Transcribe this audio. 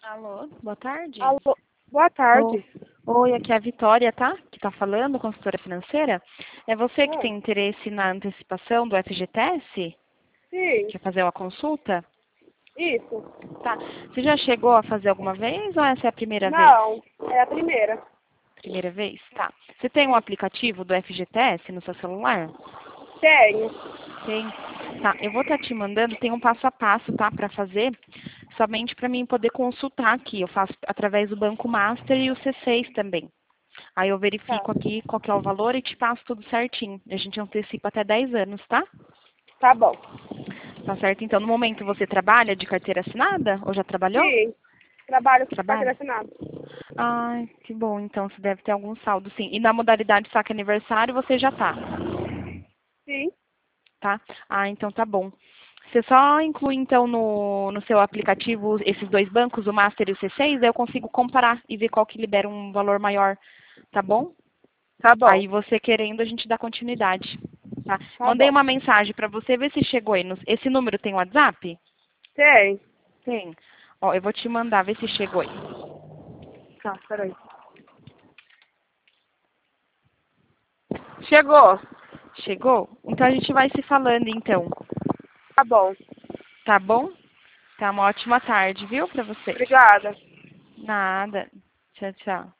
Alô, boa tarde. Alô, boa tarde. Oi, aqui é a Vitória, tá? Que tá falando, consultora financeira. É você que Oi. tem interesse na antecipação do FGTS? Sim, Quer fazer uma consulta? isso. Tá. Você já chegou a fazer alguma vez ou essa é a primeira vez? Não, é a primeira. Primeira vez? Tá. Você tem um aplicativo do FGTS no seu celular? Tenho. Tem. Tá, eu vou estar te mandando, tem um passo a passo, tá, para fazer, somente para mim poder consultar aqui. Eu faço através do Banco Master e o C6 também. Aí eu Tá, verifico aqui qual que é o valor e te passo tudo certinho. A gente antecipa até 10 anos, tá? tá bom. Tá certo? Então, no momento você trabalha de carteira assinada? Ou já trabalhou? Sim, trabalho com carteira Trabalha? assinada. Ai, que bom. Então, você deve ter algum saldo, sim. E na modalidade saque aniversário você já tá, Sim, tá? Ah, então tá bom. Você só inclui, então, no seu aplicativo esses dois bancos, o Master e o C6, aí eu consigo comparar e ver qual que libera um valor maior, tá bom? tá bom. Aí você querendo, a gente dá continuidade. Tá? Tá Mandei bom. uma mensagem para você, ver se chegou aí. Esse número tem WhatsApp? Tem. Tem. Ó, eu vou te mandar, ver se chegou aí. Tá, peraí. Chegou. Chegou? Então a gente vai se falando, então. Tá bom. Tá bom? Tá uma ótima tarde, viu, para você. Obrigada. Nada. Tchau, tchau.